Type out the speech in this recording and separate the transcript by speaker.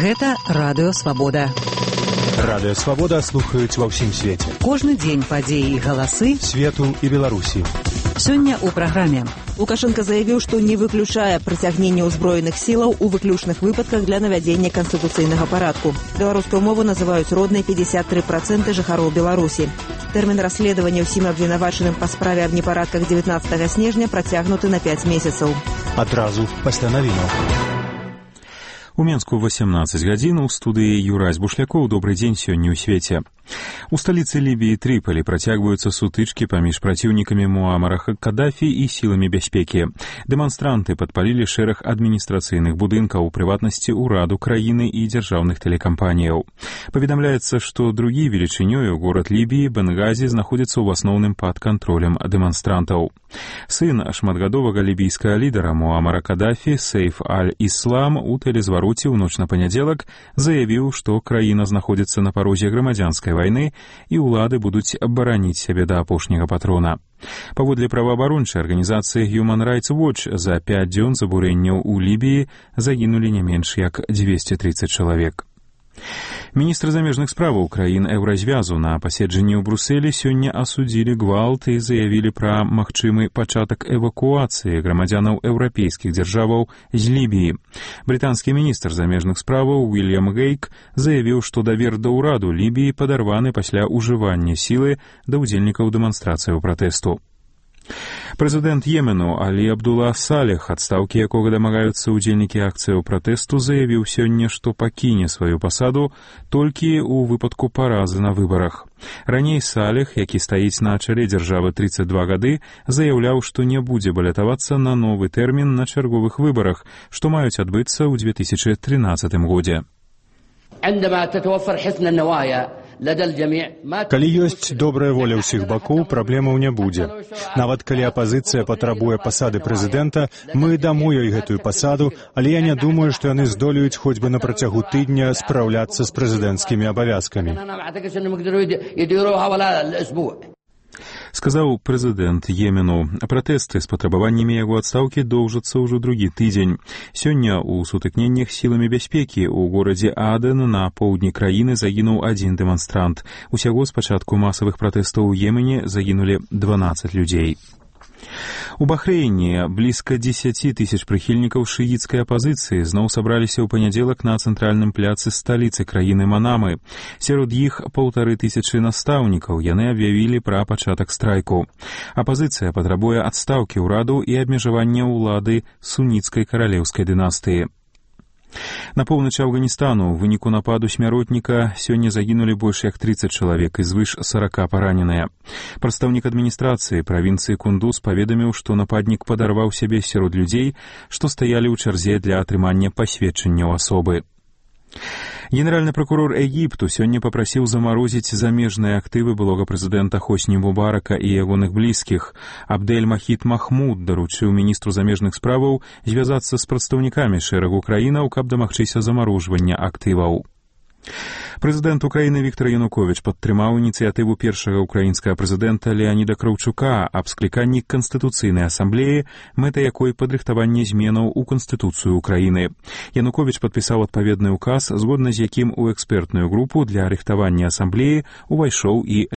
Speaker 1: Гэта Радыё Свабода.
Speaker 2: Радыё Свабода слухаюць ва ўсім свеце.
Speaker 1: Кожны дзень падзеі і галасы
Speaker 2: свету і Беларусі.
Speaker 1: Сёння ў праграме.
Speaker 3: Лукашенко заявіў, што не выключае прыцягненне ўзброеных сілаў у выключных выпадках для навядзення канстытуцыйнага парадку. Беларускую мову называюць роднай 53% жыхароў Беларусі. Тэрмін расследавання ўсім абвінавачаным па справе аб непарадках 19 снежня працягнуты на 5 месяцаў.
Speaker 2: Адразу пасля навінаў.
Speaker 4: У Менску 18 гадзін, у студыі Юрась Бушлякоў. Добрый дзень сёння ў свеце. У сталіцы Лібіі Трыполі працягваюцца сутычкі паміж праціўнікамі Муамара Каддафі і сіламі бяспекі. Дэманстранты падпалілі шэраг адміністрацыйных будынкаў, у прыватнасці ўраду краіны і дзяржаўных тэлекампаніяў. Паведамляецца, што другі велічынёю горад Лібіі Бенгазі знаходзіцца ў асноўным пад кантролем дэманстрантаў. Сын шматгадовага лібійскага лідара Муамара Каддафі, Сейф аль-Іслам, у тэлезвароце ў ноч на панядзелак заявіў, што краіна знаходзіцца на парозе грамадзянскай вайны і ўлады будуць абараніць сябе да апошняга патрона. Паводле праваабарончай арганізацыі Human Rights Watch, за 5 дзён забурэнняў у Лібіі загінулі не менш як 230 чалавек. Міністры замежных справаў краін Еўразвязу на паседжанні ў Брусэлі сёння асудзілі гвалт і заявілі пра магчымы пачатак эвакуацыі грамадзянаў еўрапейскіх дзяржаваў з Лібіі. Брытанскі міністр замежных справаў Уильям Гейк заявіў, што давер да ўраду Лібіі падарваны пасля ўжывання сілы да ўдзельнікаў дэманстрацыяў пратэсту. Прэзідэнт Йемену Алі Абдулла Салех, адстаўкі якога дамагаюцца ўдзельнікі акцыяў пратэсту, заявіў сёння, што пакіне сваю пасаду толькі ў выпадку паразы на выбарах. Раней Салех, які стаіць на чале дзяржавы 32 гады, заяўляў, што не будзе балятавацца на новы тэрмін на чарговых выбарах, што маюць адбыцца ў 2013 годзе.
Speaker 2: Калі ёсць добрая воля ўсіх бакоў, праблемаў не будзе. Нават калі апазіцыя патрабуе пасады прэзідэнта, мы даму ёй гэтую пасаду, але я не думаю, што яны здолеюць хоць бы на працягу тыдня спраўляцца з прэзідэнцкімі абавязкамі.
Speaker 4: Сказаў прэзідэнт Йемену. Пратэсты з патрабаваннямі яго адстаўкі доўжацца ўжо другі тыдзень. Сёння ў сутыкненнях сіламі бяспекі ў горадзе Аден на поўдні краіны загінуў адзін дэманстрант. Усяго з пачатку масавых пратэстаў у Йемене загінулі 12 людзей. У Бахрэйне блізка 10 тысяч прыхільнікаў шыіцкай апазіцыі зноў сабраліся ў панядзелак на цэнтральным пляцы сталіцы краіны Манамы. Сярод іх 1500 настаўнікаў. Яны аб'явілі пра пачатак страйку. Апазіцыя патрабуе адстаўкі ўраду і абмежавання ўлады суніцкай каралеўскай дынастыі. На поўначы Афганістану ў выніку нападу смяротніка сёння загінулі больш як 30 чалавек і звыш 40 параненыя. Прадстаўнік адміністрацыі правінцыі Кундуз паведаміў, што нападнік падарваў сябе сярод людзей, што стаялі ў чарзе для атрымання пасведчанняў асобы. Генеральны прокурор Егіпту сёння папрасіў замарозіць замежныя актывы былога прэзідэнта Хосні Мубарака і ягоных блізкіх. Абдэль-Махід Махмуд даручыў міністру замежных справаў звязацца з прадстаўнікамі шэрагу краінаў, каб дамагчыся замарожвання актываў. Прэзідэнт Украіны Віктор Януковіч падтрымаў ініцыятыву першага украінскага прэзідэнта Леаніда Краўчука аб скліканні Канстытуцыйнай асамблеі, мэта якой падрыхтаванне зменаў у Канстытуцыю Украіны. Януковіч падпісаў адпаведны ўказ, згодна з якім у экспертную групу для рыхтавання асамблеі увайшоў і